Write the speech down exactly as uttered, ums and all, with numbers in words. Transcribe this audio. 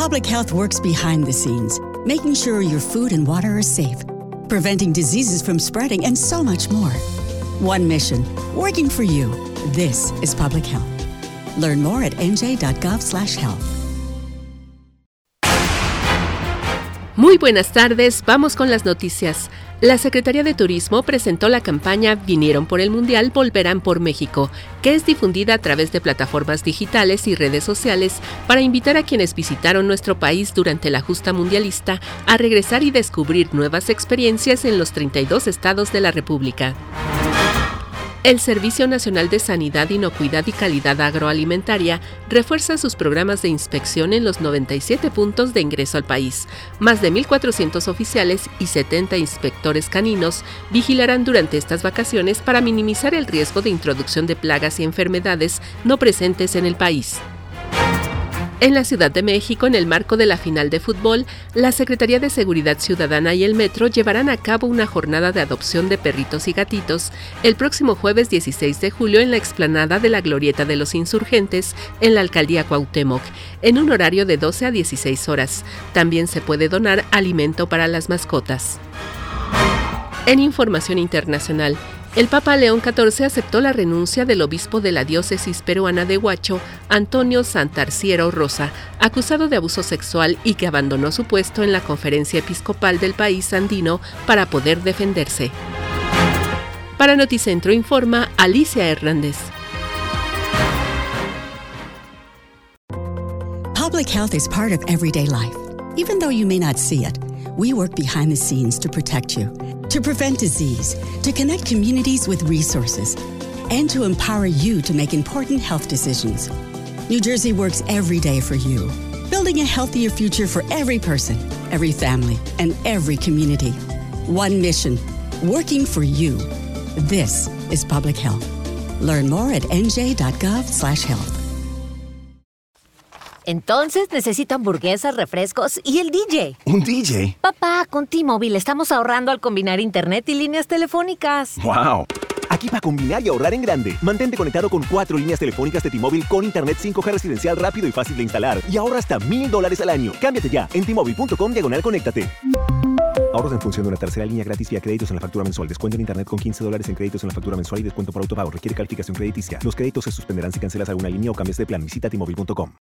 Public Health works behind the scenes, making sure your food and water are safe, preventing diseases from spreading, and so much more. One mission, working for you. This is Public Health. Learn more at n j dot gov slash health. Muy buenas tardes, vamos con las noticias. La Secretaría de Turismo presentó la campaña Vinieron por el Mundial, Volverán por México, que es difundida a través de plataformas digitales y redes sociales para invitar a quienes visitaron nuestro país durante la justa mundialista a regresar y descubrir nuevas experiencias en los treinta y dos estados de la República. El Servicio Nacional de Sanidad, Inocuidad y Calidad Agroalimentaria refuerza sus programas de inspección en los noventa y siete puntos de ingreso al país. Más de mil cuatrocientos oficiales y setenta inspectores caninos vigilarán durante estas vacaciones para minimizar el riesgo de introducción de plagas y enfermedades no presentes en el país. En la Ciudad de México, en el marco de la final de fútbol, la Secretaría de Seguridad Ciudadana y el Metro llevarán a cabo una jornada de adopción de perritos y gatitos el próximo jueves dieciséis de julio en la explanada de la Glorieta de los Insurgentes en la Alcaldía Cuauhtémoc, en un horario de doce a dieciséis horas. También se puede donar alimento para las mascotas. En información internacional, el Papa León catorce aceptó la renuncia del obispo de la diócesis peruana de Huacho, Antonio Santarciero Rosa, acusado de abuso sexual y que abandonó su puesto en la conferencia episcopal del país andino para poder defenderse. Para Noticentro informa Alicia Hernández. Public health is part of everyday life. Even though you may not see it, we work behind the scenes to protect you, to prevent disease, to connect communities with resources, and to empower you to make important health decisions. New Jersey works every day for you, building a healthier future for every person, every family, and every community. One mission, working for you. This is Public Health. Learn more at n j dot gov slash health. Entonces necesito hamburguesas, refrescos y el D J. ¿Un D J? Papá, con T-Mobile estamos ahorrando al combinar internet y líneas telefónicas. ¡Wow! Aquí para combinar y ahorrar en grande. Mantente conectado con cuatro líneas telefónicas de T-Mobile con internet cinco G residencial rápido y fácil de instalar. Y ahorra hasta mil dólares al año. Cámbiate ya en T-Mobile punto com diagonal conéctate. Ahorros en función de una tercera línea gratis vía créditos en la factura mensual. Descuento en internet con quince dólares en créditos en la factura mensual y descuento por autopago. Requiere calificación crediticia. Los créditos se suspenderán si cancelas alguna línea o cambias de plan. Visita T Mobile punto com.